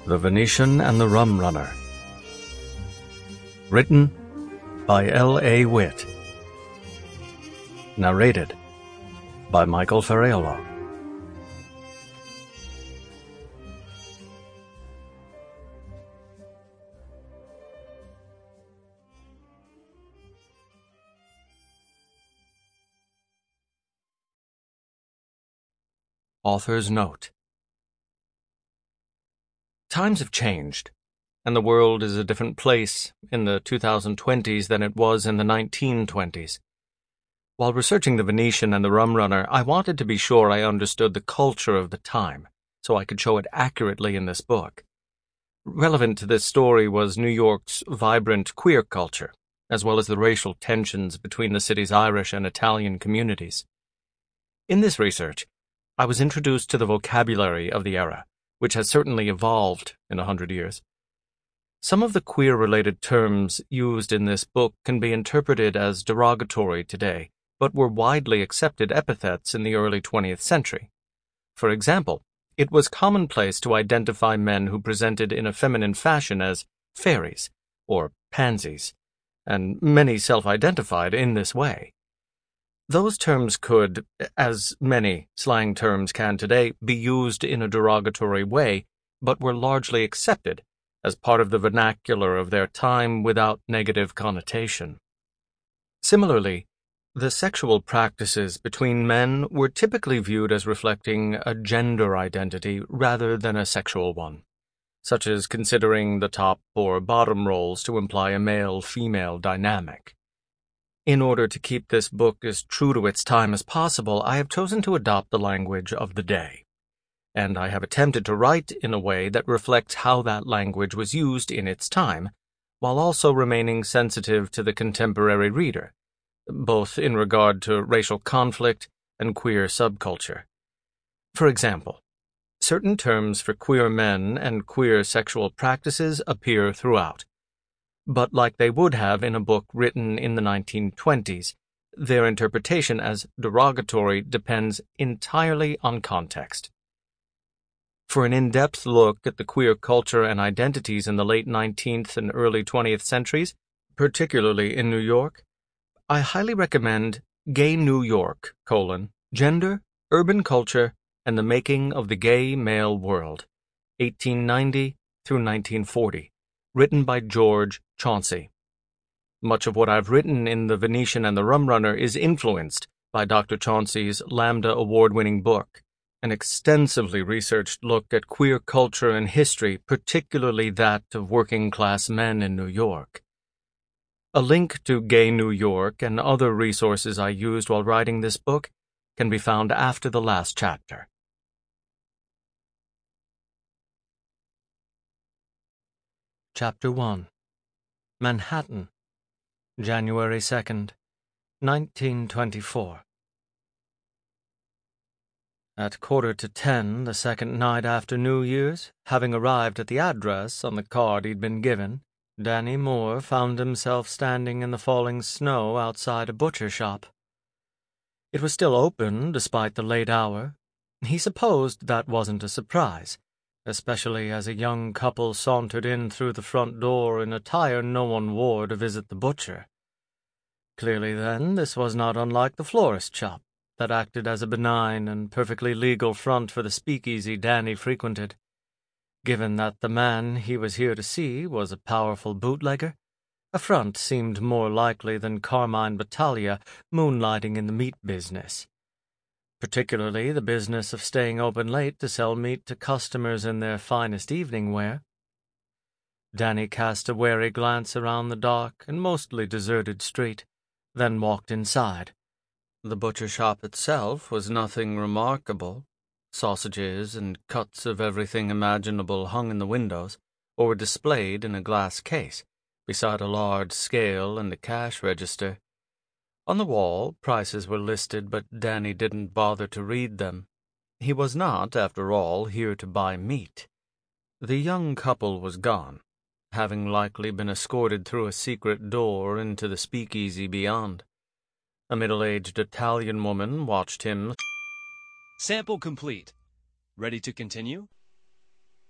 The Venetian and the Rum Runner. Written by L.A. Witt. Narrated by Michael Ferraiolo. Author's Note. Times have changed, and the world is a different place in the 2020s than it was in the 1920s. While researching The Venetian and the Rum Runner, I wanted to be sure I understood the culture of the time, so I could show it accurately in this book. Relevant to this story was New York's vibrant queer culture, as well as the racial tensions between the city's Irish and Italian communities. In this research, I was introduced to the vocabulary of the era, which has certainly evolved in 100 years. Some of the queer-related terms used in this book can be interpreted as derogatory today, but were widely accepted epithets in the early 20th century. For example, it was commonplace to identify men who presented in a feminine fashion as fairies or pansies, and many self-identified in this way. Those terms could, as many slang terms can today, be used in a derogatory way, but were largely accepted as part of the vernacular of their time without negative connotation. Similarly, the sexual practices between men were typically viewed as reflecting a gender identity rather than a sexual one, such as considering the top or bottom roles to imply a male-female dynamic. In order to keep this book as true to its time as possible, I have chosen to adopt the language of the day, and I have attempted to write in a way that reflects how that language was used in its time, while also remaining sensitive to the contemporary reader, both in regard to racial conflict and queer subculture. For example, certain terms for queer men and queer sexual practices appear throughout, but like they would have in a book written in the 1920s, their interpretation as derogatory depends entirely on context. For an in-depth look at the queer culture and identities in the late 19th and early 20th centuries, particularly in New York, I highly recommend Gay New York, Gender, Urban Culture, and the Making of the Gay Male World, 1890 through 1940. Written by George Chauncey. Much of what I've written in The Venetian and the Rum Runner is influenced by Dr. Chauncey's Lambda Award-winning book, an extensively researched look at queer culture and history, particularly that of working-class men in New York. A link to Gay New York and other resources I used while writing this book can be found after the last chapter. Chapter 1. Manhattan, January 2nd, 1924. At 9:45 the second night after New Year's, having arrived at the address on the card he'd been given, Danny Moore found himself standing in the falling snow outside a butcher shop. It was still open despite the late hour. He supposed that wasn't a surprise, especially as a young couple sauntered in through the front door in attire no one wore to visit the butcher. Clearly, then, this was not unlike the florist shop that acted as a benign and perfectly legal front for the speakeasy Danny frequented. Given that the man he was here to see was a powerful bootlegger, a front seemed more likely than Carmine Battaglia moonlighting in the meat business. Particularly the business of staying open late to sell meat to customers in their finest evening wear. Danny cast a wary glance around the dark and mostly deserted street, then walked inside. The butcher shop itself was nothing remarkable. Sausages and cuts of everything imaginable hung in the windows, or were displayed in a glass case, beside a large scale and a cash register. On the wall, prices were listed, but Danny didn't bother to read them. He was not, after all, here to buy meat. The young couple was gone, having likely been escorted through a secret door into the speakeasy beyond. A middle-aged Italian woman watched him. Sample complete. Ready to continue?